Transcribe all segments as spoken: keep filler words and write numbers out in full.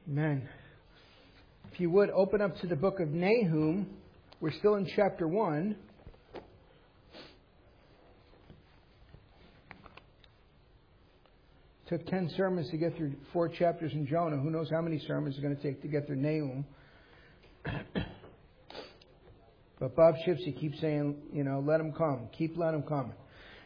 Amen. If you would, open up to the book of Nahum. We're still in chapter one. Took ten sermons to get through four chapters in Jonah. Who knows how many sermons it's going to take to get through Nahum. But Bob Shipsy keeps saying, you know, let him come. Keep letting him come.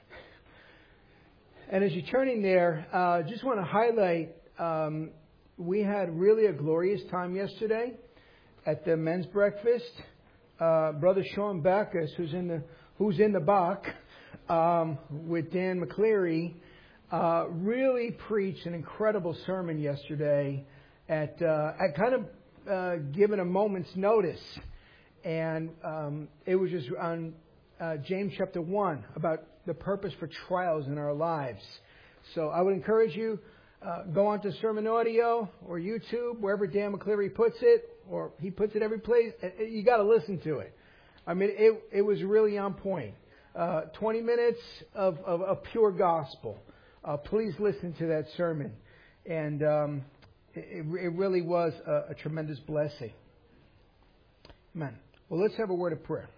And as you're turning there, I uh, just want to highlight, um, we had really a glorious time yesterday at the men's breakfast. Uh, Brother Sean Backus, who's in the who's in the Bach, um, with Dan McCleary, uh, really preached an incredible sermon yesterday at uh, at kind of uh, given a moment's notice, and um, it was just on uh, James chapter one about the purpose for trials in our lives. So I would encourage you, uh, go onto Sermon Audio or YouTube, wherever Dan McCleary puts it, or he puts it every place. You got to listen to it. I mean, it it was really on point. Uh, twenty minutes of, of, of pure gospel. Uh, please listen to that sermon. And um, it, it really was a, a tremendous blessing. Amen. Well, let's have a word of prayer.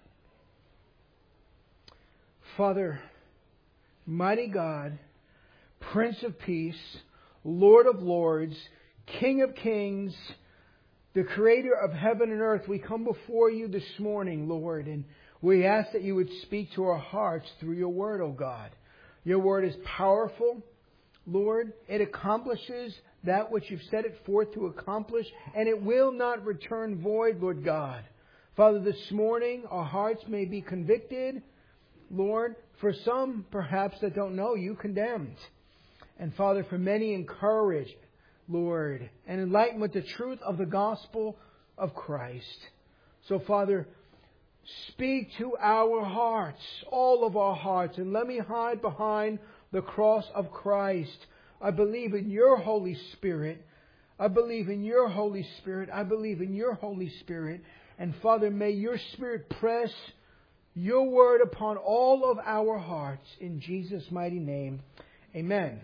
Father, mighty God, Prince of Peace, Lord of Lords, King of Kings, the Creator of heaven and earth, we come before you this morning, Lord, and we ask that you would speak to our hearts through your word, O God. Your word is powerful, Lord. It accomplishes that which you've set it forth to accomplish, and it will not return void, Lord God. Father, this morning our hearts may be convicted, Lord, for some perhaps that don't know you, condemned. And Father, for many encouraged, Lord, and enlightened with the truth of the gospel of Christ. So Father, speak to our hearts, all of our hearts, and let me hide behind the cross of Christ. I believe in your Holy Spirit. I believe in your Holy Spirit. I believe in your Holy Spirit. And Father, may your Spirit press your word upon all of our hearts in Jesus' mighty name. Amen.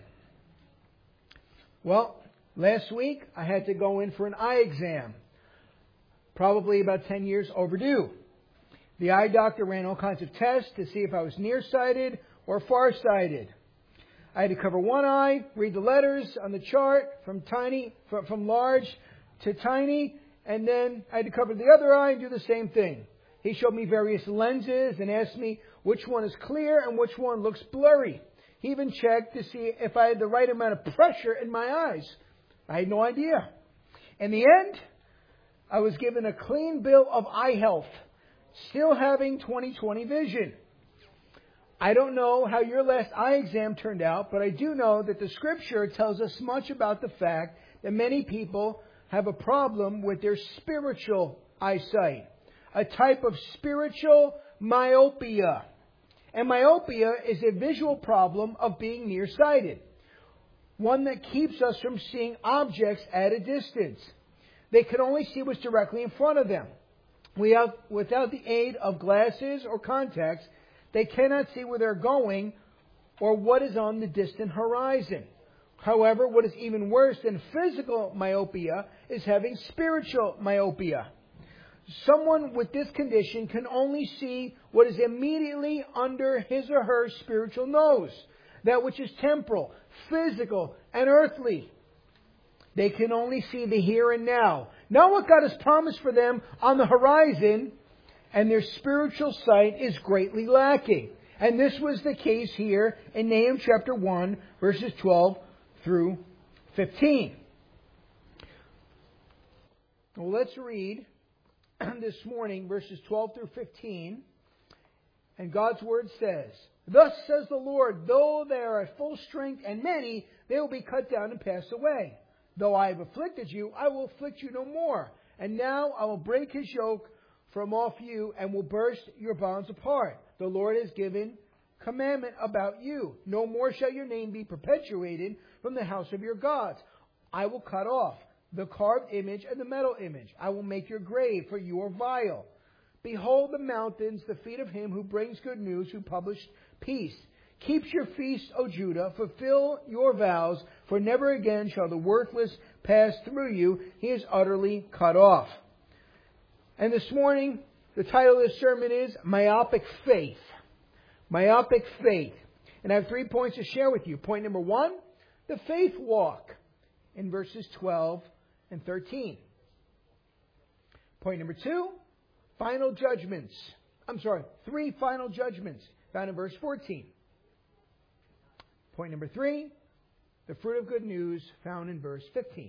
Well, last week I had to go in for an eye exam. Probably about ten years overdue. The eye doctor ran all kinds of tests to see if I was nearsighted or farsighted. I had to cover one eye, read the letters on the chart from tiny, from, from large to tiny, and then I had to cover the other eye and do the same thing. He showed me various lenses and asked me which one is clear and which one looks blurry. He even checked to see if I had the right amount of pressure in my eyes. I had no idea. In the end, I was given a clean bill of eye health, still having twenty twenty vision. I don't know how your last eye exam turned out, but I do know that the Scripture tells us much about the fact that many people have a problem with their spiritual eyesight. A type of spiritual myopia. And myopia is a visual problem of being nearsighted. One that keeps us from seeing objects at a distance. They can only see what's directly in front of them. Without, without the aid of glasses or contacts, they cannot see where they're going or what is on the distant horizon. However, what is even worse than physical myopia is having spiritual myopia. Someone with this condition can only see what is immediately under his or her spiritual nose. That which is temporal, physical, and earthly. They can only see the here and now. Not what God has promised for them on the horizon. And their spiritual sight is greatly lacking. And this was the case here in Nahum chapter one, verses twelve through fifteen. Well, let's read this morning, verses twelve through fifteen. And God's word says, "Thus says the Lord, though they are at full strength and many, they will be cut down and pass away. Though I have afflicted you, I will afflict you no more. And now I will break his yoke from off you and will burst your bonds apart. The Lord has given commandment about you. No more shall your name be perpetuated from the house of your gods. I will cut off the carved image and the metal image. I will make your grave, for you are vile. Behold the mountains, the feet of him who brings good news, who published peace. Keep your feast, O Judah, fulfill your vows, for never again shall the worthless pass through you. He is utterly cut off. And this morning, the title of this sermon is Myopic Faith. Myopic Faith. And I have three points to share with you. Point number one, the faith walk in verses twelve and thirteen. Point number two, final judgments. I'm sorry, three final judgments found in verse fourteen. Point number three, the fruit of good news found in verse fifteen.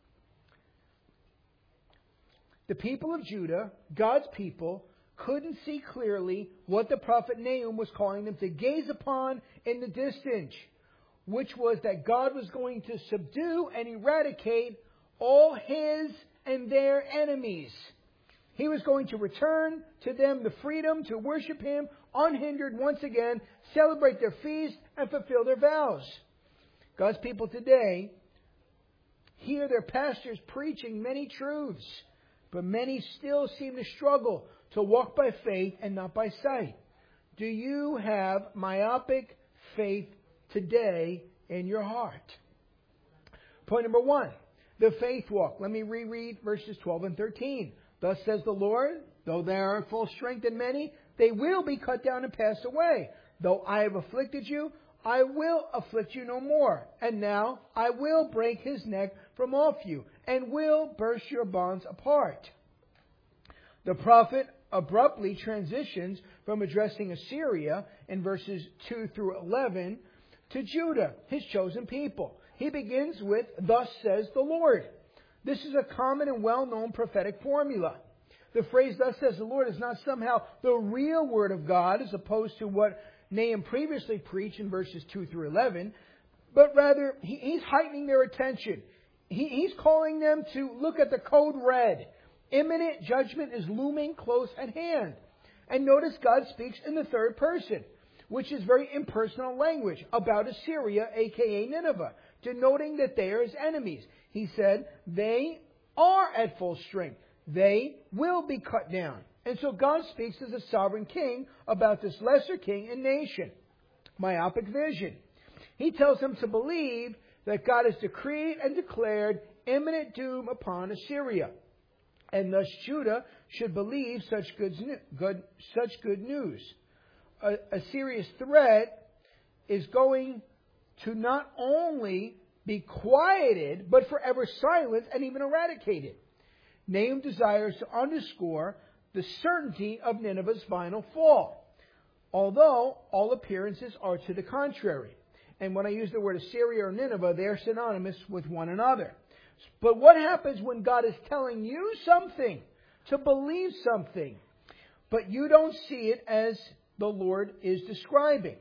The people of Judah, God's people, couldn't see clearly what the prophet Nahum was calling them to gaze upon in the distance, which was that God was going to subdue and eradicate all his and their enemies. He was going to return to them the freedom to worship Him unhindered once again, celebrate their feast, and fulfill their vows. God's people today hear their pastors preaching many truths, but many still seem to struggle to walk by faith and not by sight. Do you have myopic faith today in your heart? Point number one, the faith walk. Let me reread verses twelve and thirteen. Thus says the Lord, though they are full strength in many, they will be cut down and pass away. Though I have afflicted you, I will afflict you no more. And now I will break his neck from off you, and will burst your bonds apart. The prophet abruptly transitions from addressing Assyria in verses two through eleven to Judah, his chosen people. He begins with, thus says the Lord. This is a common and well-known prophetic formula. The phrase, thus says the Lord, is not somehow the real word of God as opposed to what Nahum previously preached in verses two through eleven, but rather he, he's heightening their attention. He, he's calling them to look at the code red. Imminent judgment is looming close at hand. And notice God speaks in the third person, which is very impersonal language about Assyria, aka Nineveh, denoting that they are his enemies. He said, they are at full strength. They will be cut down. And so God speaks as a sovereign king about this lesser king and nation. Myopic vision. He tells them to believe that God has decreed and declared imminent doom upon Assyria. And thus Judah should believe such good, good, such good news. Uh, Assyria's threat is going to not only be quieted, but forever silenced and even eradicated. Nahum desires to underscore the certainty of Nineveh's final fall, although all appearances are to the contrary. And when I use the word Assyria or Nineveh, they are synonymous with one another. But what happens when God is telling you something, to believe something, but you don't see it as the Lord is describing?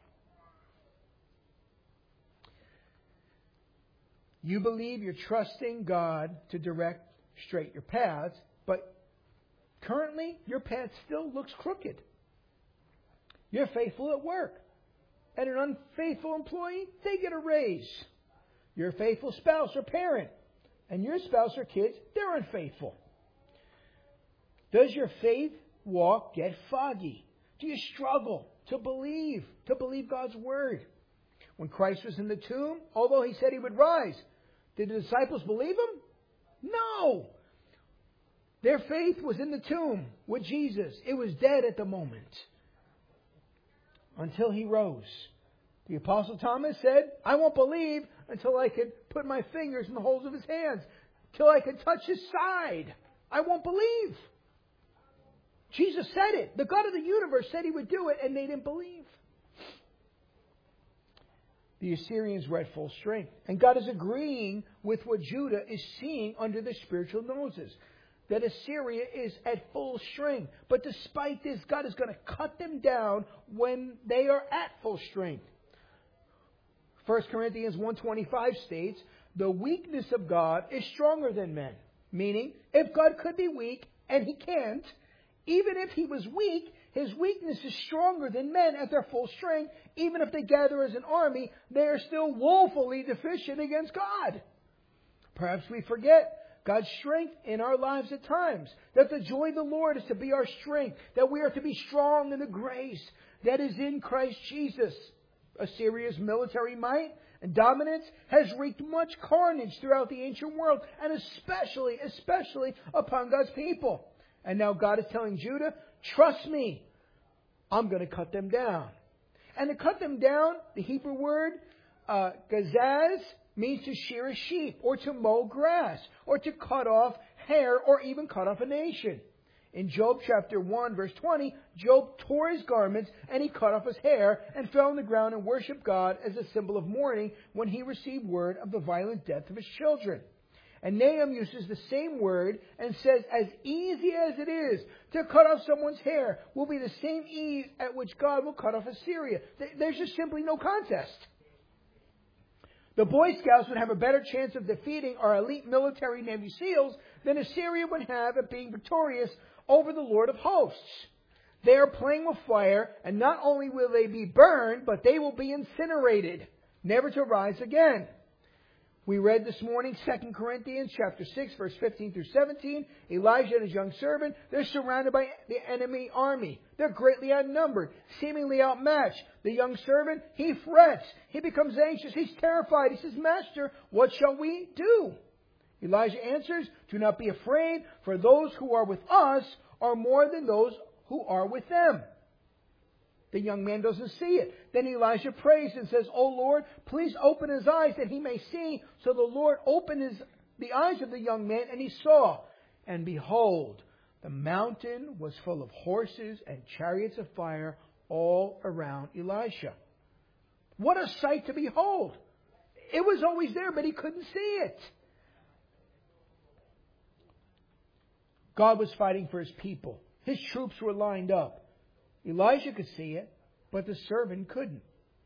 You believe you're trusting God to direct straight your paths, but currently your path still looks crooked. You're faithful at work, and an unfaithful employee, they get a raise. You're a faithful spouse or parent, and your spouse or kids, they're unfaithful. Does your faith walk get foggy? Do you struggle to believe, to believe God's word? When Christ was in the tomb, although he said he would rise, did the disciples believe him? No. Their faith was in the tomb with Jesus. It was dead at the moment until he rose. The Apostle Thomas said, I won't believe until I could put my fingers in the holes of his hands, till I could touch his side. I won't believe. Jesus said it. The God of the universe said he would do it, and they didn't believe. The Assyrians were at full strength. And God is agreeing with what Judah is seeing under their spiritual noses. That Assyria is at full strength. But despite this, God is going to cut them down when they are at full strength. First Corinthians one twenty-five states, the weakness of God is stronger than men. Meaning, if God could be weak, and he can't, even if he was weak, his weakness is stronger than men at their full strength. Even if they gather as an army, they are still woefully deficient against God. Perhaps we forget God's strength in our lives at times. That the joy of the Lord is to be our strength. That we are to be strong in the grace that is in Christ Jesus. Assyria's military might and dominance has wreaked much carnage throughout the ancient world, and especially, especially upon God's people. And now God is telling Judah, trust me, I'm going to cut them down. And to cut them down, the Hebrew word, uh, gazaz, means to shear a sheep, or to mow grass, or to cut off hair, or even cut off a nation. In Job chapter one, verse twenty, Job tore his garments and he cut off his hair and fell on the ground and worshipped God as a symbol of mourning when he received word of the violent death of his children. And Nahum uses the same word and says, as easy as it is to cut off someone's hair will be the same ease at which God will cut off Assyria. There's just simply no contest. The Boy Scouts would have a better chance of defeating our elite military Navy SEALs than Assyria would have at being victorious over the Lord of hosts. They are playing with fire, and not only will they be burned, but they will be incinerated, never to rise again. We read this morning Second Corinthians chapter six, verse fifteen through seventeen. Elijah and his young servant, they're surrounded by the enemy army. They're greatly outnumbered, seemingly outmatched. The young servant, he frets. He becomes anxious. He's terrified. He says, Master, what shall we do? Elijah answers, do not be afraid, for those who are with us are more than those who are with them. The young man doesn't see it. Then Elijah prays and says, O Lord, please open his eyes that he may see. So the Lord opened his, the eyes of the young man, and he saw. And behold, the mountain was full of horses and chariots of fire all around Elisha. What a sight to behold! It was always there, but he couldn't see it. God was fighting for his people. His troops were lined up. Elijah could see it, but the servant couldn't.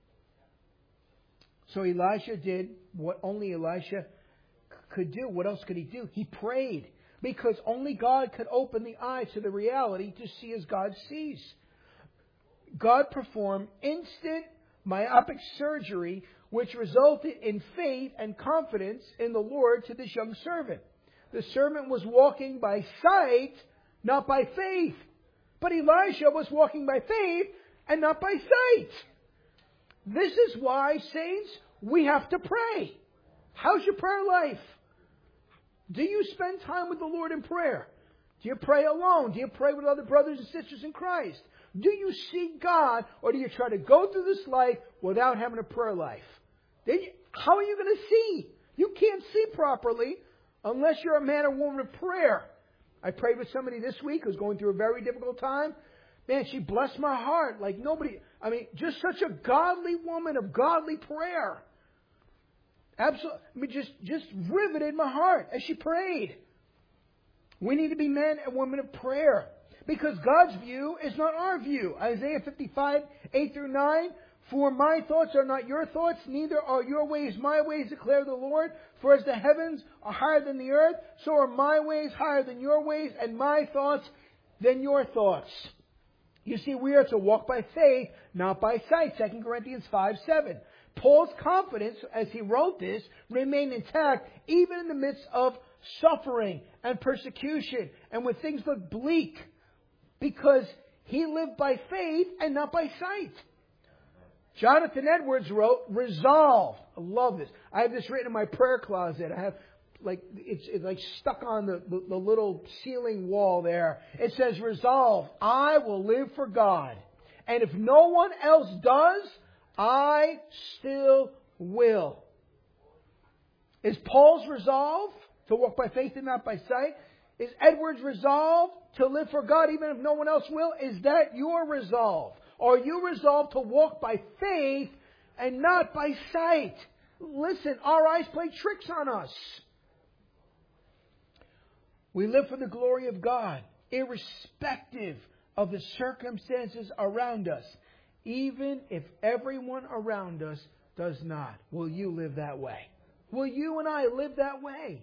So Elisha did what only Elisha could do. What else could he do? He prayed, because only God could open the eyes to the reality to see as God sees. God performed instant myopic surgery, which resulted in faith and confidence in the Lord to this young servant. The servant was walking by sight, not by faith. But Elisha was walking by faith and not by sight. This is why, saints, we have to pray. How's your prayer life? Do you spend time with the Lord in prayer? Do you pray alone? Do you pray with other brothers and sisters in Christ? Do you seek God, or do you try to go through this life without having a prayer life? Then you, how are you going to see? You can't see properly unless you're a man or woman of prayer. I prayed with somebody this week who's going through a very difficult time. Man, she blessed my heart like nobody. I mean, just such a godly woman of godly prayer. Absolutely. I mean, just, just riveted my heart as she prayed. We need to be men and women of prayer, because God's view is not our view. Isaiah fifty-five, eight through nine. For my thoughts are not your thoughts, neither are your ways my ways, declare the Lord. For as the heavens are higher than the earth, so are my ways higher than your ways, and my thoughts than your thoughts. You see, we are to walk by faith, not by sight. Second Corinthians five, seven. Paul's confidence, as he wrote this, remained intact even in the midst of suffering and persecution, and when things looked bleak, because he lived by faith and not by sight. Jonathan Edwards wrote, resolve. I love this. I have this written in my prayer closet. I have, like, it's, it's like stuck on the, the, the little ceiling wall there. It says, resolve, I will live for God. And if no one else does, I still will. Is Paul's resolve to walk by faith and not by sight? Is Edwards' resolve to live for God even if no one else will? Is that your resolve? Are you resolved to walk by faith and not by sight? Listen, our eyes play tricks on us. We live for the glory of God, irrespective of the circumstances around us, even if everyone around us does not. Will you live that way? Will you and I live that way?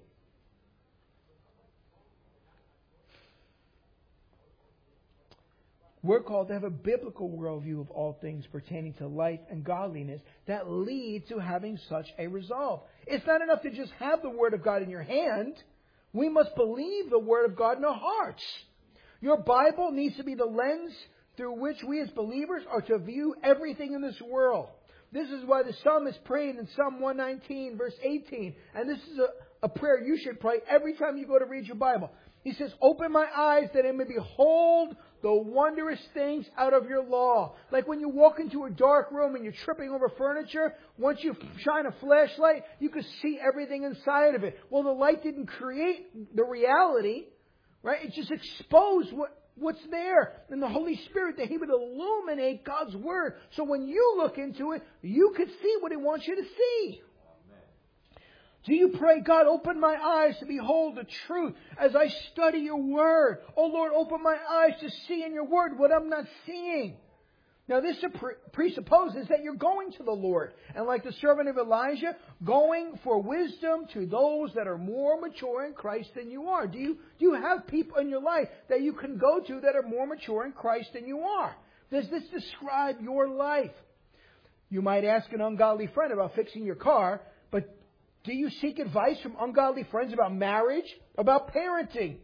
We're called to have a biblical worldview of all things pertaining to life and godliness that lead to having such a resolve. It's not enough to just have the Word of God in your hand. We must believe the Word of God in our hearts. Your Bible needs to be the lens through which we as believers are to view everything in this world. This is why the psalmist prayed in Psalm one nineteen, verse eighteen. And this is a, a prayer you should pray every time you go to read your Bible. He says, open my eyes that I may behold the wondrous things out of your law. Like when you walk into a dark room and you're tripping over furniture, once you shine a flashlight, you can see everything inside of it. Well, the light didn't create the reality, right? It just exposed what, what's there. And the Holy Spirit, that He would illuminate God's Word. So when you look into it, you could see what He wants you to see. Do you pray, God, open my eyes to behold the truth as I study your word? Oh Lord, open my eyes to see in your word what I'm not seeing. Now this presupposes that you're going to the Lord. And like the servant of Elijah, going for wisdom to those that are more mature in Christ than you are. Do you, do you have people in your life that you can go to that are more mature in Christ than you are? Does this describe your life? You might ask an ungodly friend about fixing your car, but do you seek advice from ungodly friends about marriage, about parenting,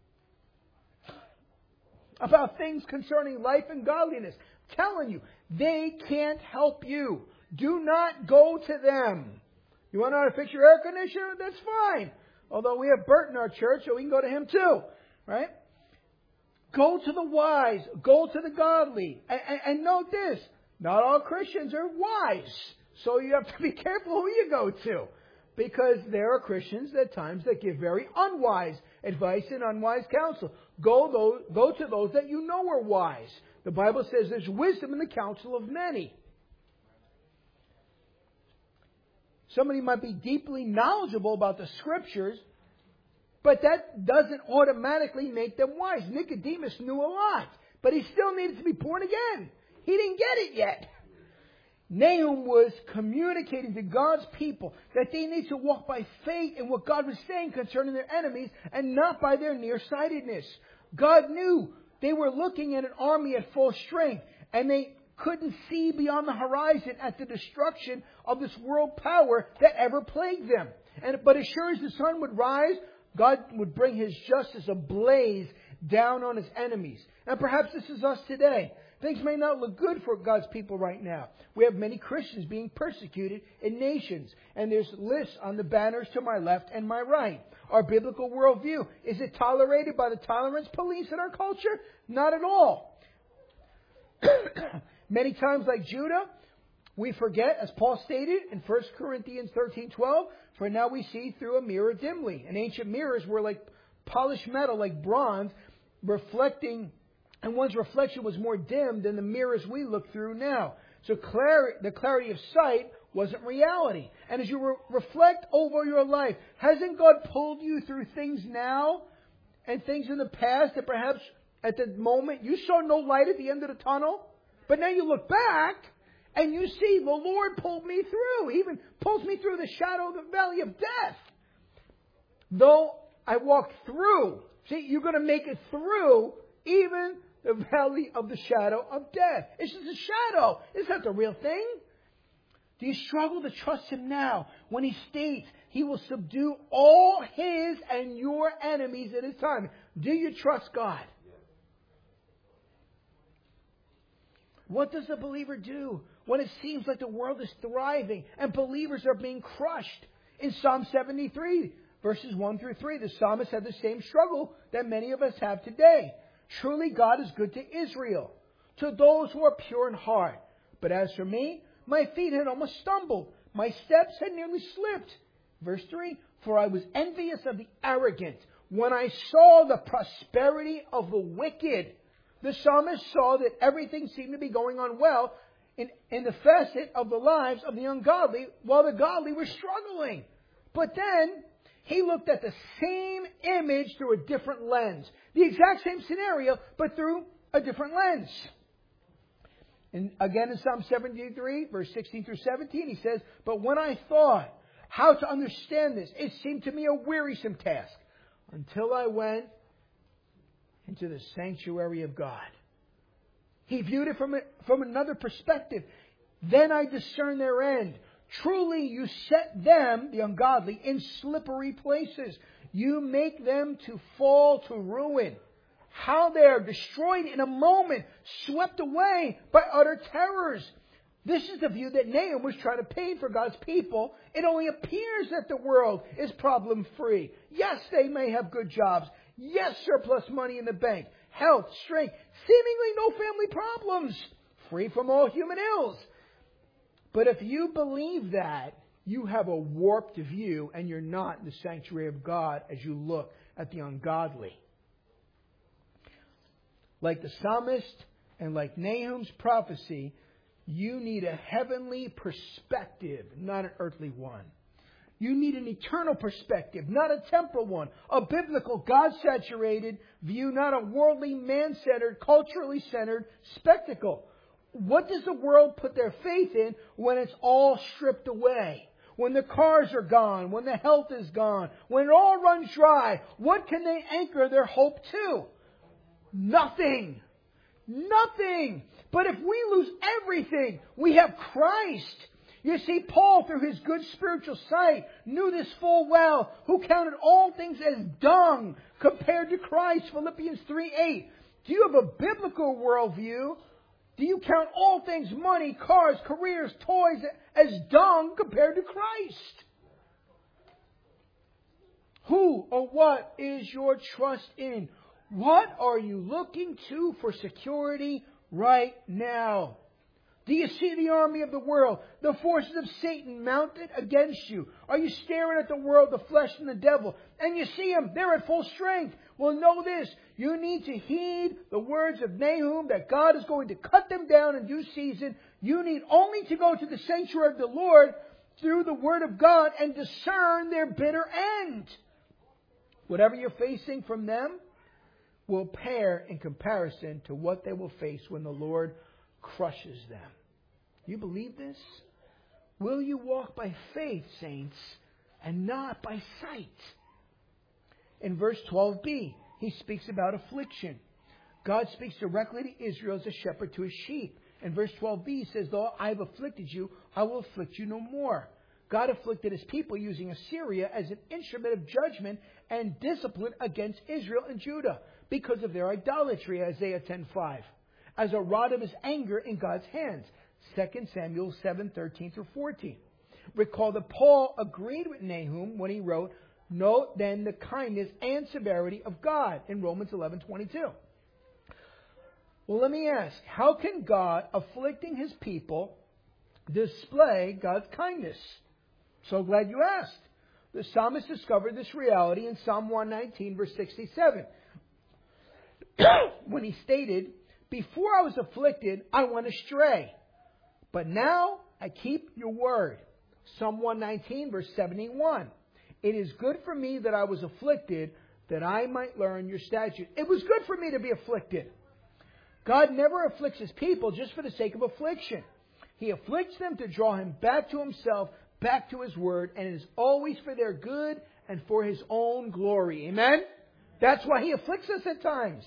about things concerning life and godliness? I'm telling you, they can't help you. Do not go to them. You want to know how to fix your air conditioner? That's fine. Although we have Bert in our church, so we can go to him too. Right? Go to the wise. Go to the godly. And, and, and note this. Not all Christians are wise. So you have to be careful who you go to. Because there are Christians at times that give very unwise advice and unwise counsel. Go, those, go to those that you know are wise. The Bible says there's wisdom in the counsel of many. Somebody might be deeply knowledgeable about the Scriptures, but that doesn't automatically make them wise. Nicodemus knew a lot, but he still needed to be born again. He didn't get it yet. Nahum was communicating to God's people that they need to walk by faith in what God was saying concerning their enemies and not by their nearsightedness. God knew they were looking at an army at full strength and they couldn't see beyond the horizon at the destruction of this world power that ever plagued them. And but as sure as the sun would rise, God would bring His justice ablaze down on His enemies. And perhaps this is us today. Things may not look good for God's people right now. We have many Christians being persecuted in nations. And there's lists on the banners to my left and my right. Our biblical worldview, is it tolerated by the tolerance police in our culture? Not at all. Many times, like Judah, we forget, as Paul stated in First Corinthians thirteen twelve, for now we see through a mirror dimly. And ancient mirrors were like polished metal, like bronze, reflecting. And one's reflection was more dim than the mirrors we look through now. So clar- the clarity of sight wasn't reality. And as you re- reflect over your life, hasn't God pulled you through things now and things in the past that perhaps at the moment you saw no light at the end of the tunnel? But now you look back and you see the Lord pulled me through. He even pulls me through the shadow of the valley of death. Though I walked through. See, you're going to make it through even the valley of the shadow of death. It's just a shadow. It's not the real thing. Do you struggle to trust Him now when He states He will subdue all His and your enemies at His time? Do you trust God? What does a believer do when it seems like the world is thriving and believers are being crushed? In Psalm seventy-three, verses one through three, the psalmist had the same struggle that many of us have today. Truly God is good to Israel, to those who are pure in heart. But as for me, my feet had almost stumbled. My steps had nearly slipped. Verse three, for I was envious of the arrogant when I saw the prosperity of the wicked. The psalmist saw that everything seemed to be going on well in, in the facet of the lives of the ungodly, while the godly were struggling. But then he looked at the same image through a different lens. The exact same scenario, but through a different lens. And again in Psalm seventy-three, verse sixteen through seventeen, he says, but when I thought how to understand this, it seemed to me a wearisome task until I went into the sanctuary of God. He viewed it from, a, from another perspective. Then I discerned their end. Truly you set them, the ungodly, in slippery places. You make them to fall to ruin. How they are destroyed in a moment, swept away by utter terrors. This is the view that Nahum was trying to paint for God's people. It only appears that the world is problem-free. Yes, they may have good jobs. Yes, surplus money in the bank. Health, strength, seemingly no family problems. Free from all human ills. But if you believe that, you have a warped view and you're not in the sanctuary of God as you look at the ungodly. Like the psalmist and like Nahum's prophecy, you need a heavenly perspective, not an earthly one. You need an eternal perspective, not a temporal one. A biblical, God-saturated view, not a worldly, man-centered, culturally centered spectacle. What does the world put their faith in when it's all stripped away? When the cars are gone, when the health is gone, when it all runs dry, what can they anchor their hope to? Nothing. Nothing. But if we lose everything, we have Christ. You see, Paul, through his good spiritual sight, knew this full well, who counted all things as dung compared to Christ. Philippians three eight. Do you have a biblical worldview? Do you count all things, money, cars, careers, toys, as dung compared to Christ? Who or what is your trust in? What are you looking to for security right now? Do you see the army of the world, the forces of Satan mounted against you? Are you staring at the world, the flesh, and the devil? And you see them, they're at full strength. Well, know this. You need to heed the words of Nahum that God is going to cut them down in due season. You need only to go to the sanctuary of the Lord through the Word of God and discern their bitter end. Whatever you're facing from them will pale in comparison to what they will face when the Lord crushes them. You believe this? Will you walk by faith, saints, and not by sight? In verse twelve b, he speaks about affliction. God speaks directly to Israel as a shepherd to his sheep. In verse twelve b, he says, though I have afflicted you, I will afflict you no more. God afflicted his people using Assyria as an instrument of judgment and discipline against Israel and Judah because of their idolatry, Isaiah ten five. As a rod of his anger in God's hands, Second Samuel seven thirteen through fourteen. Recall that Paul agreed with Nahum when he wrote, note then the kindness and severity of God in Romans eleven twenty-two. Well, let me ask, how can God, afflicting his people, display God's kindness? So glad you asked. The psalmist discovered this reality in Psalm one nineteen, verse sixty-seven, when he stated, before I was afflicted, I went astray, but now I keep your word. Psalm one nineteen, verse seventy-one. It is good for me that I was afflicted, that I might learn your statutes. It was good for me to be afflicted. God never afflicts his people just for the sake of affliction. He afflicts them to draw him back to himself, back to his word, and it is always for their good and for his own glory. Amen? That's why he afflicts us at times.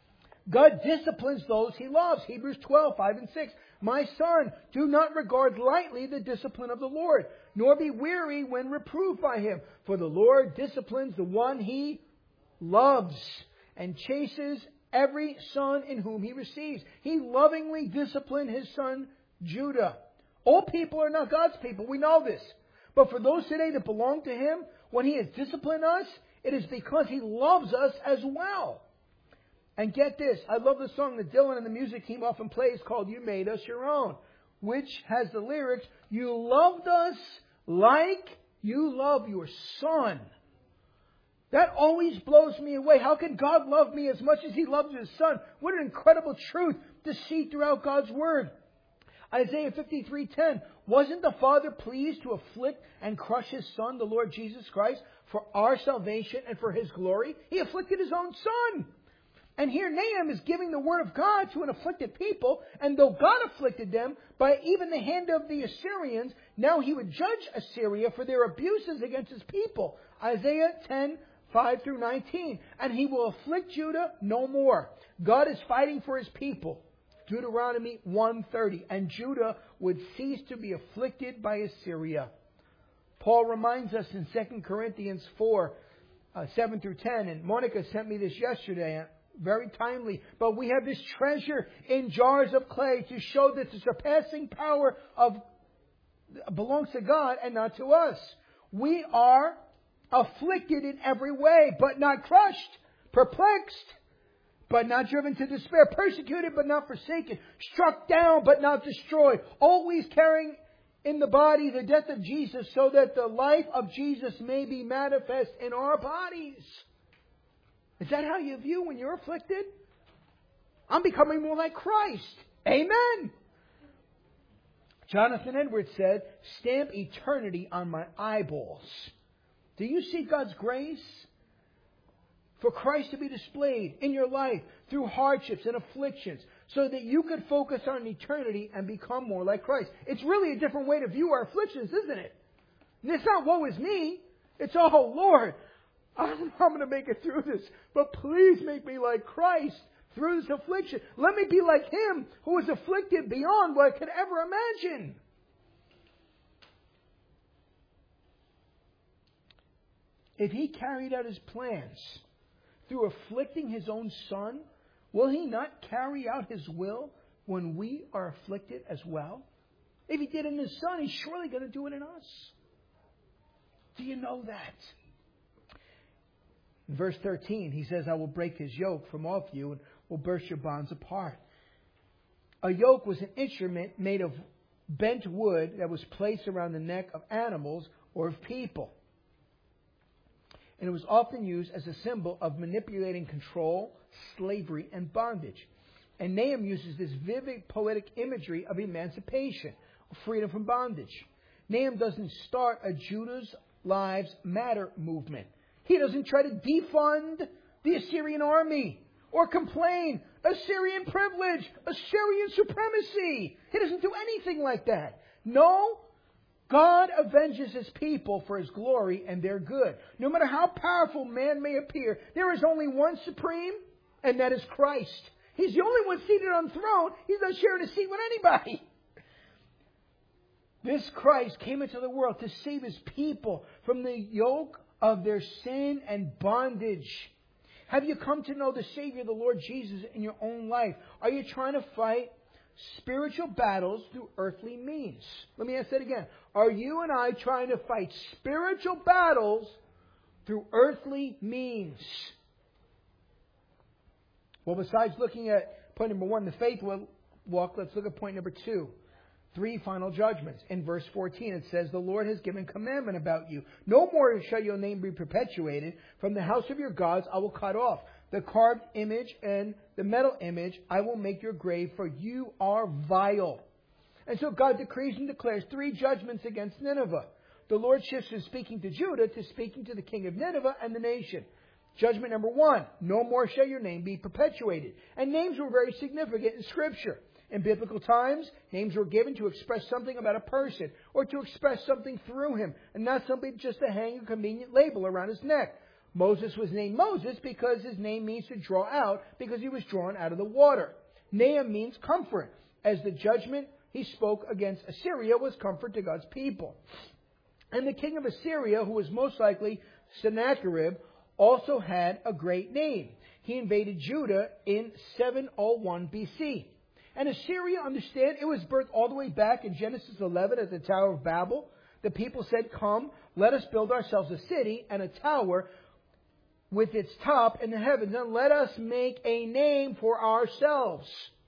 God disciplines those he loves. Hebrews twelve, five and six. My son, do not regard lightly the discipline of the Lord, nor be weary when reproved by him. For the Lord disciplines the one he loves and chases every son in whom he receives. He lovingly disciplined his son Judah. All people are not God's people. We know this. But for those today that belong to him, when he has disciplined us, it is because he loves us as well. And get this, I love the song that Dylan and the music team often plays called You Made Us Your Own, which has the lyrics, you loved us like you love your son. That always blows me away. How can God love me as much as he loves his son? What an incredible truth to see throughout God's word. Isaiah fifty-three ten, wasn't the Father pleased to afflict and crush his Son, the Lord Jesus Christ, for our salvation and for his glory? He afflicted his own Son. And here Nahum is giving the word of God to an afflicted people, and though God afflicted them by even the hand of the Assyrians, now he would judge Assyria for their abuses against his people. Isaiah ten five through nineteen. And he will afflict Judah no more. God is fighting for his people. Deuteronomy one thirty. And Judah would cease to be afflicted by Assyria. Paul reminds us in Second Corinthians four, uh, seven through ten. And Monica sent me this yesterday. very timely. But we have this treasure in jars of clay to show that the surpassing power of belongs to God and not to us. We are afflicted in every way, but not crushed, perplexed, but not driven to despair, persecuted, but not forsaken, struck down, but not destroyed, always carrying in the body the death of Jesus, so that the life of Jesus may be manifest in our bodies. Is that how you view when you're afflicted? I'm becoming more like Christ. Amen. Jonathan Edwards said, stamp eternity on my eyeballs. Do you see God's grace? For Christ to be displayed in your life through hardships and afflictions so that you could focus on eternity and become more like Christ. It's really a different way to view our afflictions, isn't it? And it's not woe is me. It's, oh Lord, I don't know how I'm going to make it through this, but please make me like Christ through this affliction. Let me be like Him who was afflicted beyond what I could ever imagine. If He carried out His plans through afflicting His own Son, will He not carry out His will when we are afflicted as well? If He did it in His Son, He's surely going to do it in us. Do you know that? In verse thirteen, He says, I will break His yoke from off you and will burst your bonds apart. A yoke was an instrument made of bent wood that was placed around the neck of animals or of people. And it was often used as a symbol of manipulating control, slavery, and bondage. And Nahum uses this vivid poetic imagery of emancipation, of freedom from bondage. Nahum doesn't start a Judah's Lives Matter movement. He doesn't try to defund the Assyrian army or complain Assyrian privilege, Assyrian supremacy. He doesn't do anything like that. No. God avenges His people for His glory and their good. No matter how powerful man may appear, there is only one supreme, and that is Christ. He's the only one seated on the throne. He's not sharing a seat with anybody. This Christ came into the world to save His people from the yoke of their sin and bondage. Have you come to know the Savior, the Lord Jesus, in your own life? Are you trying to fight spiritual battles through earthly means? Let me ask that again. Are you and I trying to fight spiritual battles through earthly means? Well, besides looking at point number one, the faith walk, let's look at point number two. Three final judgments. In verse fourteen, it says, the Lord has given commandment about you. No more shall your name be perpetuated. From the house of your gods I will cut off the carved image and the metal image. I will make your grave, for you are vile. And so God decrees and declares three judgments against Nineveh. The Lord shifts from speaking to Judah to speaking to the king of Nineveh and the nation. Judgment number one, no more shall your name be perpetuated. And names were very significant in Scripture. In biblical times, names were given to express something about a person or to express something through him, and not simply just to hang a convenient label around his neck. Moses was named Moses because his name means to draw out, because he was drawn out of the water. Nahum means comfort, as the judgment he spoke against Assyria was comfort to God's people. And the king of Assyria, who was most likely Sennacherib, also had a great name. He invaded Judah in seven oh one B C. And Assyria, understand, it was birthed all the way back in Genesis eleven at the Tower of Babel. The people said, come, let us build ourselves a city and a tower with its top in the heavens, and let us make a name for ourselves.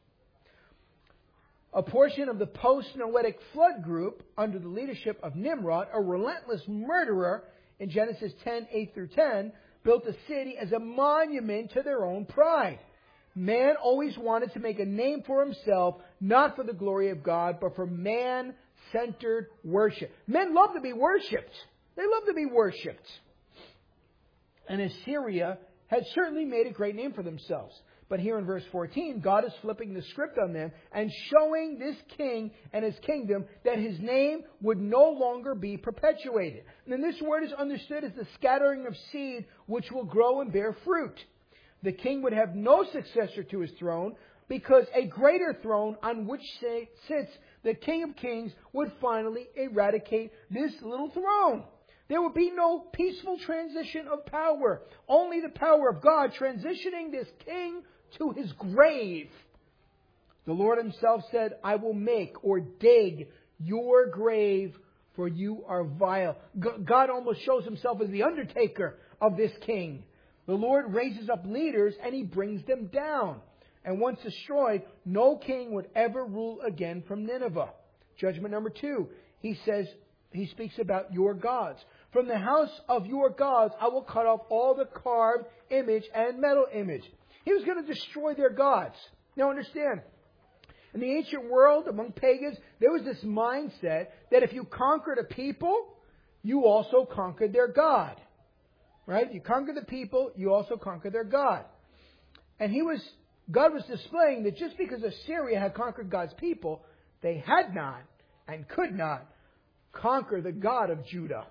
A portion of the post-Noetic flood group, under the leadership of Nimrod, a relentless murderer, in Genesis ten, eight through ten, built a city as a monument to their own pride. Man always wanted to make a name for himself, not for the glory of God, but for man-centered worship. Men love to be worshipped. They love to be worshipped. And Assyria had certainly made a great name for themselves. But here in verse fourteen, God is flipping the script on them and showing this king and his kingdom that his name would no longer be perpetuated. And then this word is understood as the scattering of seed which will grow and bear fruit. The king would have no successor to his throne, because a greater throne on which sits the King of Kings would finally eradicate this little throne. There would be no peaceful transition of power. Only the power of God transitioning this king to his grave. The Lord himself said, I will make or dig your grave, for you are vile. God almost shows himself as the undertaker of this king. The Lord raises up leaders and he brings them down. And once destroyed, no king would ever rule again from Nineveh. Judgment number two, he says, he speaks about your gods. From the house of your gods, I will cut off all the carved image and metal image. He was going to destroy their gods. Now understand, in the ancient world, among pagans, there was this mindset that if you conquered a people, you also conquered their God. Right? If you conquer the people, you also conquer their God. And he was, God was displaying that just because Assyria had conquered God's people, they had not and could not conquer the God of Judah.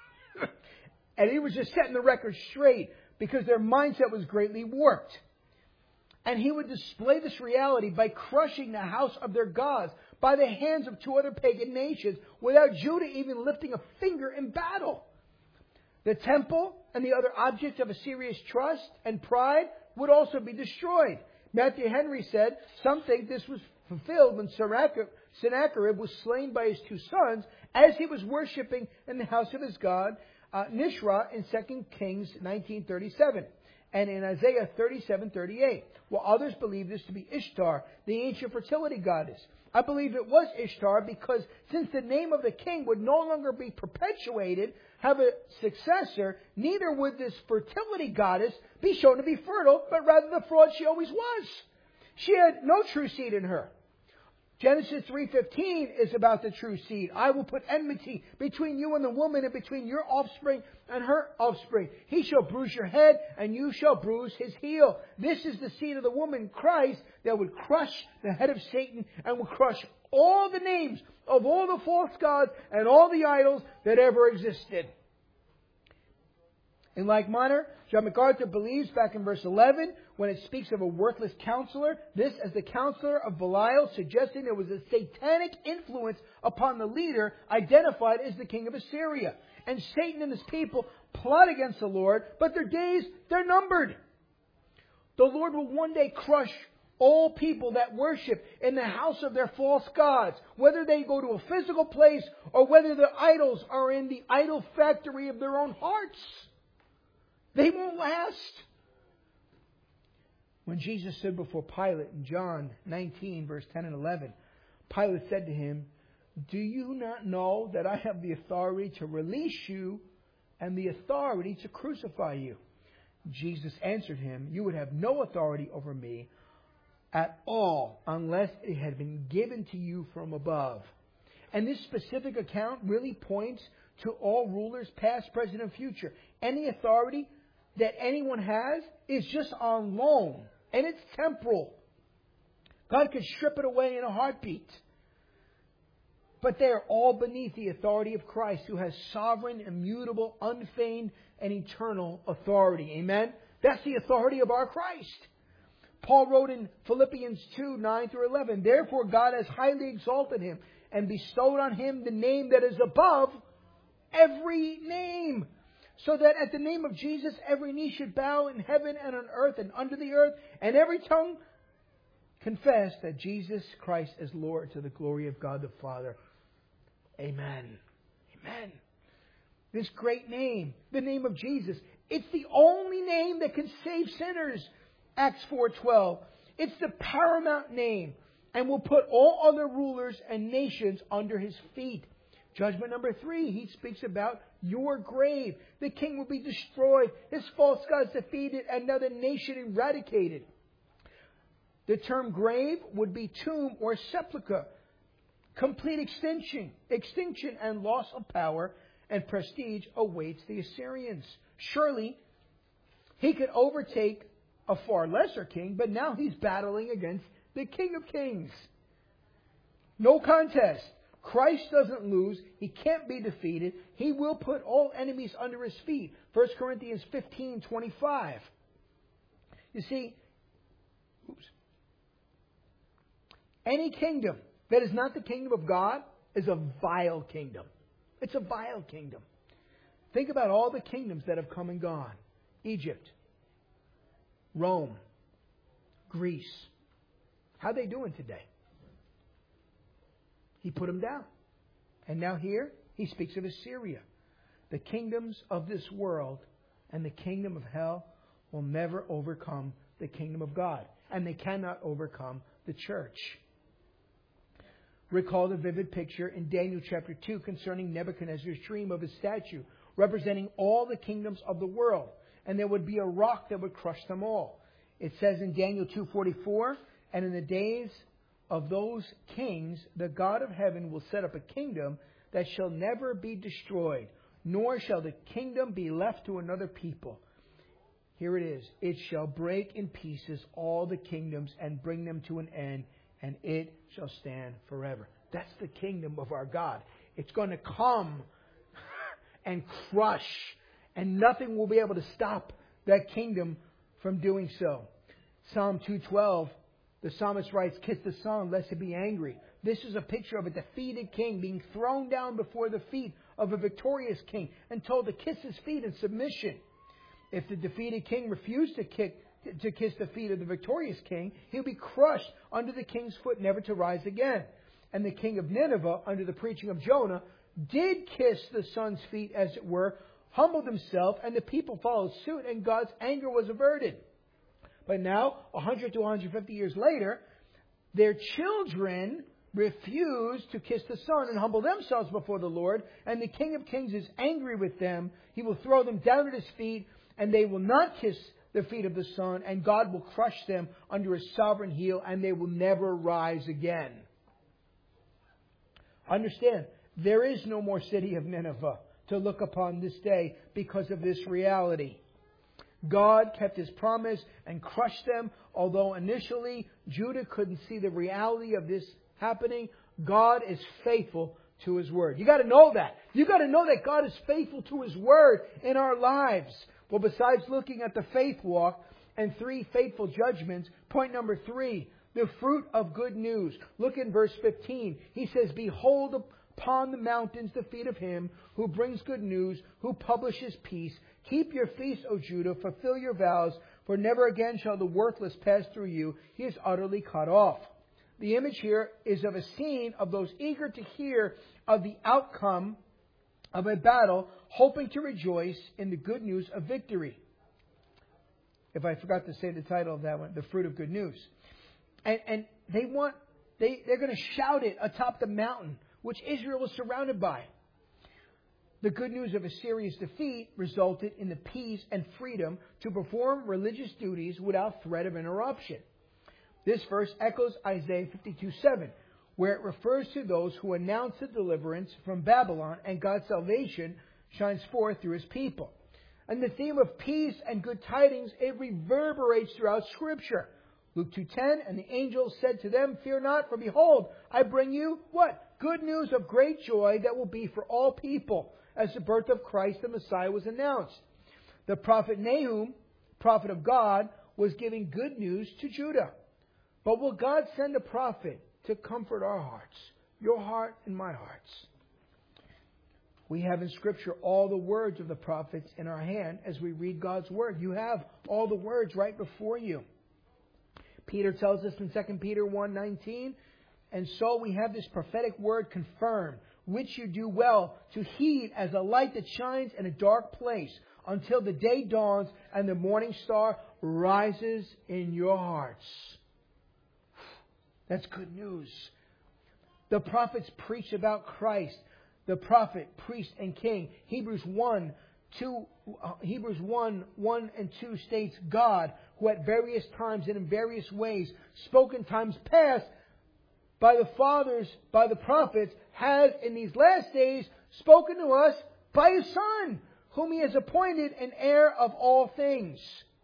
And he was just setting the record straight because their mindset was greatly warped. And he would display this reality by crushing the house of their gods by the hands of two other pagan nations without Judah even lifting a finger in battle. The temple and the other objects of Assyria's trust and pride would also be destroyed. Matthew Henry said, some think this was fulfilled when Sennacherib was slain by his two sons as he was worshipping in the house of his god, uh, Nishra, in Second Kings nineteen thirty-seven. And in Isaiah thirty-seven thirty-eight. While others believe this to be Ishtar, the ancient fertility goddess. I believe it was Ishtar because since the name of the king would no longer be perpetuated, have a successor, neither would this fertility goddess be shown to be fertile, but rather the fraud she always was. She had no true seed in her. Genesis three fifteen is about the true seed. I will put enmity between you and the woman, and between your offspring and her offspring. He shall bruise your head, and you shall bruise his heel. This is the seed of the woman, Christ, that would crush the head of Satan and would crush all the names of all the false gods and all the idols that ever existed. In like manner, John MacArthur believes back in verse eleven, when it speaks of a worthless counselor, this as the counselor of Belial, suggesting there was a satanic influence upon the leader identified as the king of Assyria. And Satan and his people plot against the Lord, but their days, they're numbered. The Lord will one day crush all people that worship in the house of their false gods, whether they go to a physical place or whether the idols are in the idol factory of their own hearts. They won't last. When Jesus stood before Pilate in John nineteen, verse ten and eleven, Pilate said to him, do you not know that I have the authority to release you and the authority to crucify you? Jesus answered him, you would have no authority over me at all unless it had been given to you from above. And this specific account really points to all rulers, past, present, and future. Any authority that anyone has is just on loan, and it's temporal. God could strip it away in a heartbeat. But they are all beneath the authority of Christ, who has sovereign, immutable, unfeigned, and eternal authority. Amen? That's the authority of our Christ. Paul wrote in Philippians two, nine through eleven, therefore God has highly exalted him and bestowed on him the name that is above every name, so that at the name of Jesus every knee should bow in heaven and on earth and under the earth, and every tongue confess that Jesus Christ is Lord, to the glory of God the Father. Amen. Amen. This great name, the name of Jesus, it's the only name that can save sinners. Acts four twelve. It's the paramount name, and will put all other rulers and nations under his feet. Judgment number three, he speaks about your grave. The king will be destroyed, his false gods defeated, another nation eradicated. The term grave would be tomb or sepulchre. Complete extinction, extinction and loss of power and prestige awaits the Assyrians. Surely, he could overtake a far lesser king, but now he's battling against the King of Kings. No contest. Christ doesn't lose. He can't be defeated. He will put all enemies under his feet. First Corinthians fifteen twenty-five. You see, oops. Any kingdom that is not the kingdom of God is a vile kingdom. It's a vile kingdom. Think about all the kingdoms that have come and gone. Egypt, Rome, Greece. How are they doing today? He put them down. And now here, he speaks of Assyria. The kingdoms of this world and the kingdom of hell will never overcome the kingdom of God. And they cannot overcome the church. Recall the vivid picture in Daniel chapter two concerning Nebuchadnezzar's dream of his statue, representing all the kingdoms of the world. And there would be a rock that would crush them all. It says in Daniel two forty-four, and in the days of those kings, the God of heaven will set up a kingdom that shall never be destroyed, nor shall the kingdom be left to another people. Here it is. It shall break in pieces all the kingdoms and bring them to an end, and it shall stand forever. That's the kingdom of our God. It's going to come and crush, and nothing will be able to stop that kingdom from doing so. Psalm two twelve, the psalmist writes, "Kiss the Son, lest he be angry." This is a picture of a defeated king being thrown down before the feet of a victorious king and told to kiss his feet in submission. If the defeated king refused to kick to kiss the feet of the victorious king, he would be crushed under the king's foot, never to rise again. And the king of Nineveh, under the preaching of Jonah, did kiss the son's feet, as it were, humbled himself, and the people followed suit, and God's anger was averted. But now, one hundred to one hundred fifty years later, their children refuse to kiss the Son and humble themselves before the Lord, and the King of Kings is angry with them. He will throw them down at his feet, and they will not kiss the feet of the Son, and God will crush them under his sovereign heel, and they will never rise again. Understand, there is no more city of Nineveh to look upon this day because of this reality. God kept his promise and crushed them, although initially Judah couldn't see the reality of this happening. God is faithful to his word. You got to know that. You got to know that God is faithful to his word in our lives. Well, besides looking at the faith walk and three faithful judgments, point number three, the fruit of good news. Look in verse fifteen. He says, "Behold upon the mountains the feet of him who brings good news, who publishes peace. Keep your feast, O Judah, fulfill your vows, for never again shall the worthless pass through you. He is utterly cut off." The image here is of a scene of those eager to hear of the outcome of a battle, hoping to rejoice in the good news of victory. If I forgot to say the title of that one, The Fruit of Good News. And, and they want, they, they're going to shout it atop the mountain, which Israel was surrounded by. The good news of Assyria's defeat resulted in the peace and freedom to perform religious duties without threat of interruption. This verse echoes Isaiah fifty-two seven, where it refers to those who announce the deliverance from Babylon, and God's salvation shines forth through his people. And the theme of peace and good tidings, it reverberates throughout Scripture. Luke two ten, "And the angel said to them, Fear not, for behold, I bring you," what? "Good news of great joy that will be for all people, as the birth of Christ the Messiah was announced." The prophet Nahum, prophet of God, was giving good news to Judah. But will God send a prophet to comfort our hearts, your heart and my hearts? We have in Scripture all the words of the prophets in our hand as we read God's Word. You have all the words right before you. Peter tells us in Second Peter one nineteen, "And so we have this prophetic word confirmed, which you do well to heed as a light that shines in a dark place, until the day dawns and the morning star rises in your hearts." That's good news. The prophets preach about Christ, the prophet, priest, and king. Hebrews one, two, uh, Hebrews one, one and two states, "God, who at various times and in various ways spoke in times past by the fathers, by the prophets, has in these last days spoken to us by his Son, whom he has appointed an heir of all things."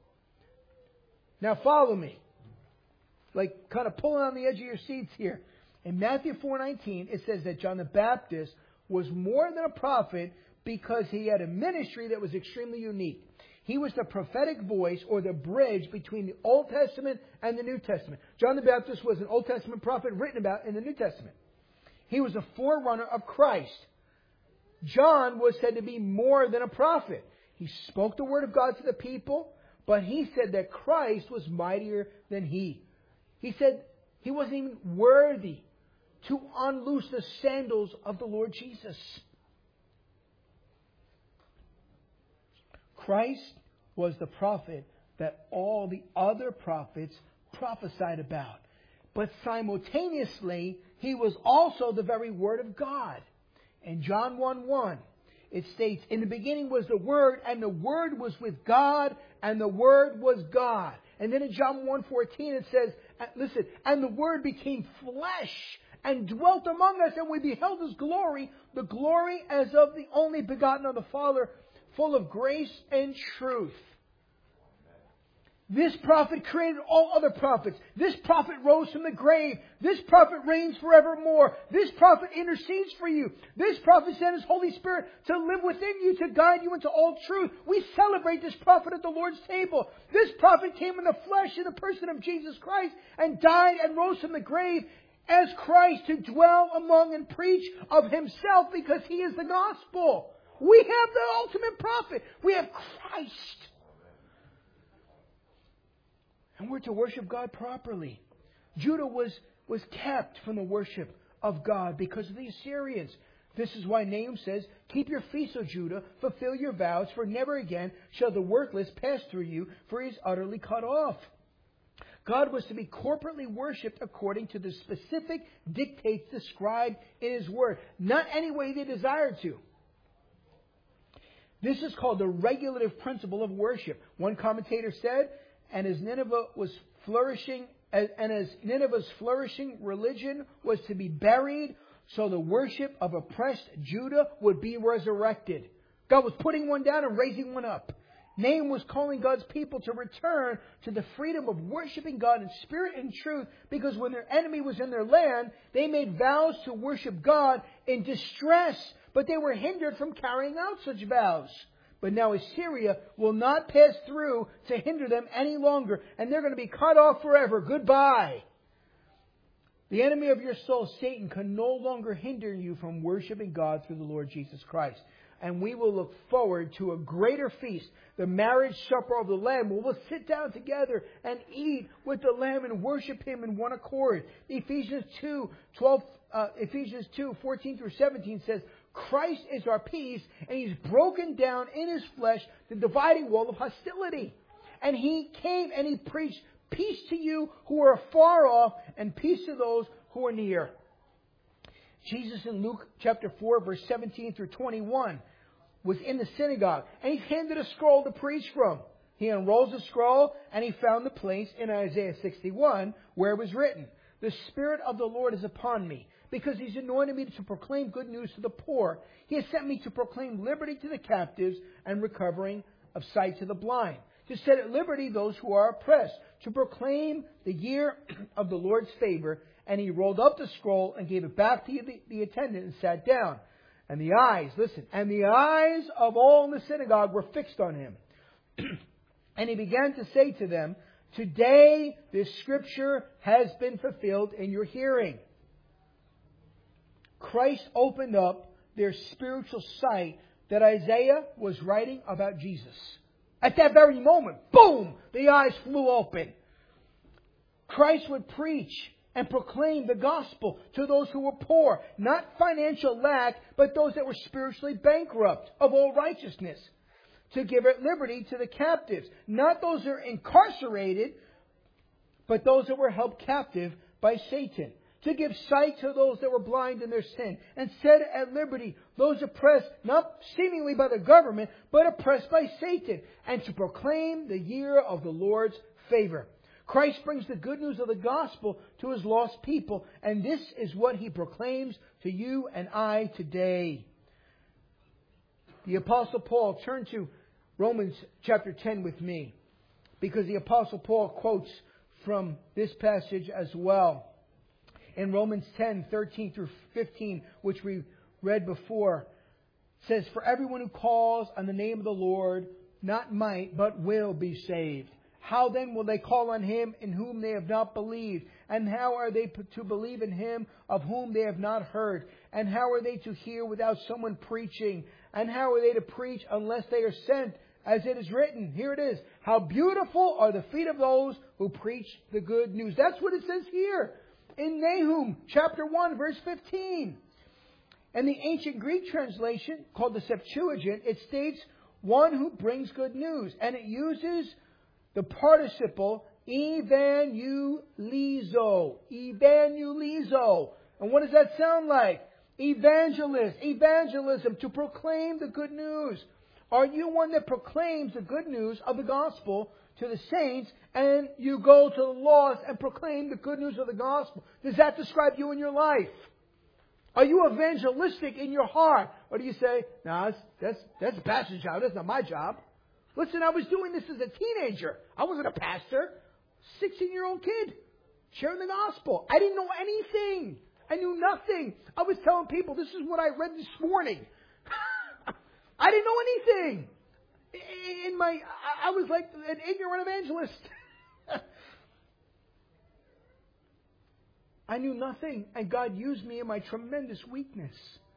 Now follow me. Like kind of pulling on the edge of your seats here. In Matthew four nineteen, it says that John the Baptist was more than a prophet because he had a ministry that was extremely unique. He was the prophetic voice, or the bridge between the Old Testament and the New Testament. John the Baptist was an Old Testament prophet written about in the New Testament. He was a forerunner of Christ. John was said to be more than a prophet. He spoke the word of God to the people, but he said that Christ was mightier than he. He said he wasn't even worthy to unloose the sandals of the Lord Jesus. Christ was the prophet that all the other prophets prophesied about. But simultaneously, he was also the very Word of God. In John one one, it states, in the beginning was the Word, and the Word was with God, and the Word was God. And then in John one fourteen it says, listen, and the Word became flesh and dwelt among us, and we beheld His glory, the glory as of the only begotten of the Father, full of grace and truth. This prophet created all other prophets. This prophet rose from the grave. This prophet reigns forevermore. This prophet intercedes for you. This prophet sent His Holy Spirit to live within you, to guide you into all truth. We celebrate this prophet at the Lord's table. This prophet came in the flesh in the person of Jesus Christ and died and rose from the grave as Christ to dwell among and preach of Himself, because He is the gospel. We have the ultimate prophet. We have Christ. And we're to worship God properly. Judah was, was kept from the worship of God because of the Assyrians. This is why Nahum says, keep your feast, O Judah, fulfill your vows, for never again shall the worthless pass through you, for he is utterly cut off. God was to be corporately worshipped according to the specific dictates described in His Word, not any way they desired to. This is called the regulative principle of worship. One commentator said, and as Nineveh was flourishing, and as Nineveh's flourishing religion was to be buried, so the worship of oppressed Judah would be resurrected. God was putting one down and raising one up. Nahum was calling God's people to return to the freedom of worshiping God in spirit and truth, because when their enemy was in their land, they made vows to worship God in distress, but they were hindered from carrying out such vows. But now Assyria will not pass through to hinder them any longer, and they're going to be cut off forever. Goodbye. The enemy of your soul, Satan, can no longer hinder you from worshiping God through the Lord Jesus Christ. And we will look forward to a greater feast, the marriage supper of the Lamb, where we'll sit down together and eat with the Lamb and worship Him in one accord. Ephesians two, twelve, uh, Ephesians two, fourteen through seventeen says, Christ is our peace, and He's broken down in His flesh the dividing wall of hostility. And He came and He preached peace to you who are far off, and peace to those who are near. Jesus in Luke chapter four, verse seventeen through twenty-one, was in the synagogue, and He's handed a scroll to preach from. He unrolls the scroll, and He found the place in Isaiah sixty-one where it was written, the Spirit of the Lord is upon me, because He's anointed me to proclaim good news to the poor. He has sent me to proclaim liberty to the captives and recovering of sight to the blind, to set at liberty those who are oppressed, to proclaim the year of the Lord's favor. And He rolled up the scroll and gave it back to the, the attendant and sat down. And the eyes, listen, and the eyes of all in the synagogue were fixed on Him. And He began to say to them, today this scripture has been fulfilled in your hearing. Christ opened up their spiritual sight that Isaiah was writing about Jesus. At that very moment, boom, the eyes flew open. Christ would preach and proclaim the gospel to those who were poor, not financial lack, but those that were spiritually bankrupt of all righteousness. To give at liberty to the captives, not those that are incarcerated, but those that were held captive by Satan. To give sight to those that were blind in their sin, and set at liberty those oppressed, not seemingly by the government, but oppressed by Satan, and to proclaim the year of the Lord's favor. Christ brings the good news of the gospel to His lost people, and this is what He proclaims to you and I today. The Apostle Paul, turn to Romans chapter ten with me, because the Apostle Paul quotes from this passage as well. In Romans ten, thirteen through fifteen, which we read before, it says, for everyone who calls on the name of the Lord, not might, but will be saved. How then will they call on Him in whom they have not believed? And how are they to believe in Him of whom they have not heard? And how are they to hear without someone preaching? And how are they to preach unless they are sent? As it is written, here it is, how beautiful are the feet of those who preach the good news. That's what it says here in Nahum chapter one verse fifteen. And the ancient Greek translation, called the Septuagint, it states one who brings good news. And it uses the participle evangelizo. Evangelizo. And what does that sound like? Evangelist. Evangelism. To proclaim the good news. Are you one that proclaims the good news of the gospel to the saints, and you go to the lost and proclaim the good news of the gospel? Does that describe you in your life? Are you evangelistic in your heart? Or do you say, no, that's, that's, that's the pastor's job. That's not my job. Listen, I was doing this as a teenager. I wasn't a pastor. sixteen-year-old kid. Sharing the gospel. I didn't know anything. I knew nothing. I was telling people, this is what I read this morning. I didn't know anything. In my, I was like an ignorant evangelist. I knew nothing, and God used me in my tremendous weakness.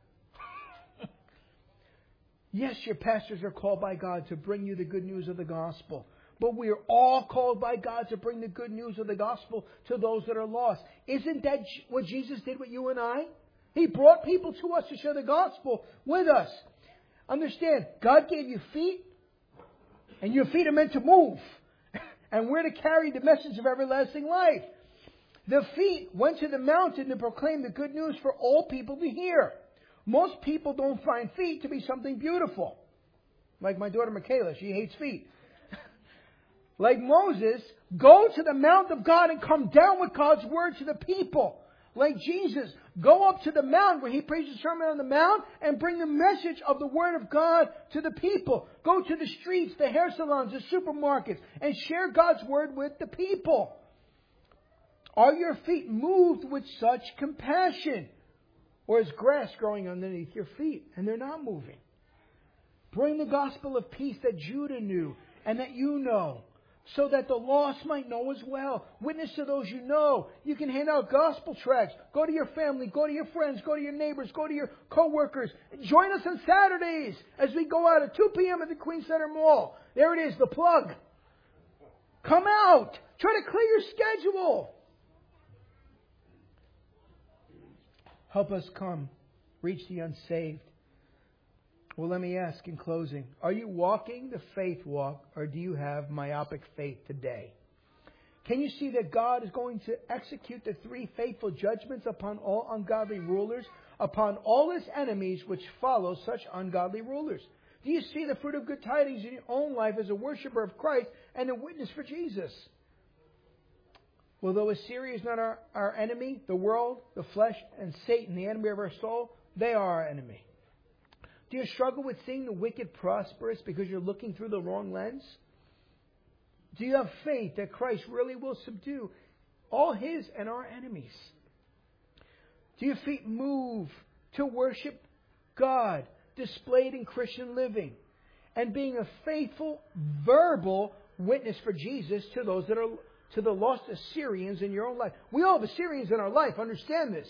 Yes, your pastors are called by God to bring you the good news of the gospel. But we are all called by God to bring the good news of the gospel to those that are lost. Isn't that what Jesus did with you and I? He brought people to us to share the gospel with us. Understand, God gave you feet, and your feet are meant to move. And we're to carry the message of everlasting life. The feet went to the mountain to proclaim the good news for all people to hear. Most people don't find feet to be something beautiful. Like my daughter Michaela, she hates feet. Like Moses, go to the mount of God and come down with God's word to the people. Like Jesus, go up to the mount where He preached a sermon on the mount and bring the message of the word of God to the people. Go to the streets, the hair salons, the supermarkets, and share God's word with the people. Are your feet moved with such compassion? Or is grass growing underneath your feet and they're not moving? Bring the gospel of peace that Judah knew and that you know, so that the lost might know as well. Witness to those you know. You can hand out gospel tracts. Go to your family. Go to your friends. Go to your neighbors. Go to your co-workers. Join us on Saturdays as we go out at two p.m. at the Queen Center Mall. There it is, the plug. Come out. Try to clear your schedule. Help us come, reach the unsaved. Well, let me ask in closing, are you walking the faith walk, or do you have myopic faith today? Can you see that God is going to execute the three faithful judgments upon all ungodly rulers, upon all His enemies which follow such ungodly rulers? Do you see the fruit of good tidings in your own life as a worshiper of Christ and a witness for Jesus? Well, though Assyria is not our, our enemy, the world, the flesh, and Satan, the enemy of our soul, they are our enemy. Do you struggle with seeing the wicked prosperous because you're looking through the wrong lens? Do you have faith that Christ really will subdue all His and our enemies? Do your feet move to worship God, displayed in Christian living, and being a faithful, verbal witness for Jesus to those that are to the lost Assyrians in your own life? We all have Assyrians in our life. Understand this.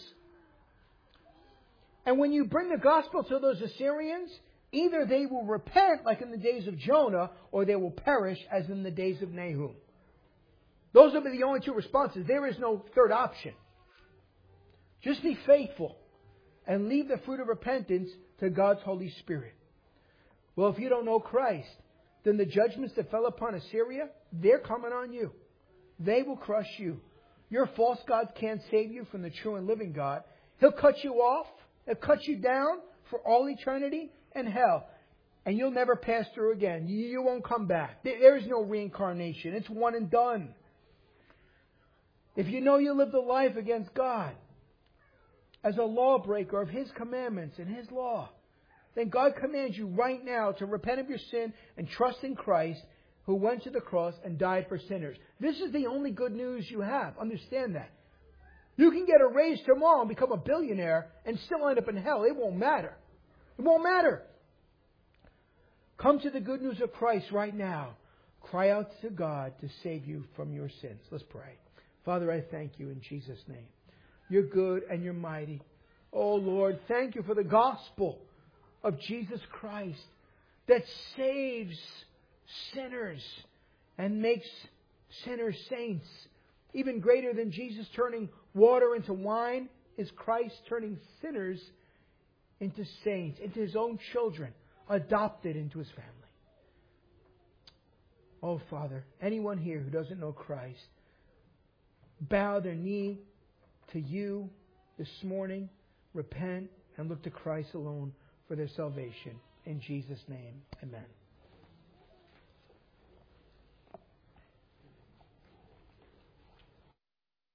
And when you bring the gospel to those Assyrians, either they will repent like in the days of Jonah, or they will perish as in the days of Nahum. Those will be the only two responses. There is no third option. Just be faithful and leave the fruit of repentance to God's Holy Spirit. Well, if you don't know Christ, then the judgments that fell upon Assyria, they're coming on you. They will crush you. Your false gods can't save you from the true and living God. He'll cut you off. He'll cut you down for all eternity and hell. And you'll never pass through again. You won't come back. There is no reincarnation. It's one and done. If you know you lived a life against God as a lawbreaker of His commandments and His law, then God commands you right now to repent of your sin and trust in Christ, who went to the cross and died for sinners. This is the only good news you have. Understand that. You can get a raise tomorrow and become a billionaire and still end up in hell. It won't matter. It won't matter. Come to the good news of Christ right now. Cry out to God to save you from your sins. Let's pray. Father, I thank you in Jesus' name. You're good and you're mighty. Oh Lord, thank you for the gospel of Jesus Christ that saves sinners and makes sinners saints. Even greater than Jesus turning water into wine is Christ turning sinners into saints, into His own children, adopted into His family. Oh Father, anyone here who doesn't know Christ, bow their knee to you this morning, repent, and look to Christ alone for their salvation. In Jesus' name, amen.